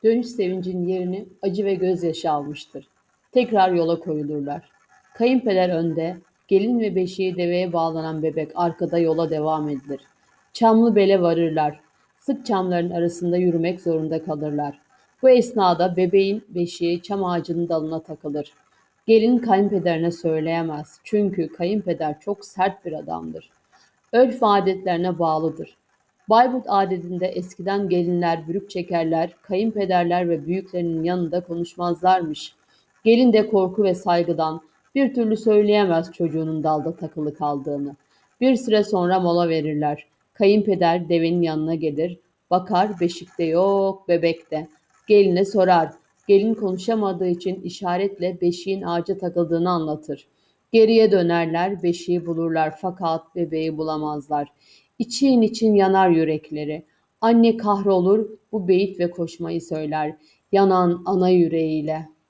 Dönüş sevincin yerini acı ve gözyaşı almıştır. Tekrar yola koyulurlar. Kayınpeder önde, gelin ve beşiği deveye bağlanan bebek arkada yola devam edilir. Çamlıbel'e varırlar. Sık çamların arasında yürümek zorunda kalırlar. Bu esnada bebeğin beşiği çam ağacının dalına takılır. Gelin kayınpederine söyleyemez. Çünkü kayınpeder çok sert bir adamdır. Örf ve adetlerine bağlıdır. Bayburt adetinde eskiden gelinler bürük çekerler, kayınpederler ve büyüklerinin yanında konuşmazlarmış. Gelin de korku ve saygıdan bir türlü söyleyemez çocuğunun dalda takılı kaldığını. Bir süre sonra mola verirler. Kayınpeder devenin yanına gelir, bakar beşikte yok, bebekte. Geline sorar. Gelin konuşamadığı için işaretle beşiğin ağaca takıldığını anlatır. Geriye dönerler, beşiği bulurlar fakat bebeği bulamazlar. İçin için yanar yürekleri. Anne kahrolur, bu beyit ve koşmayı söyler. Yanan ana yüreğiyle.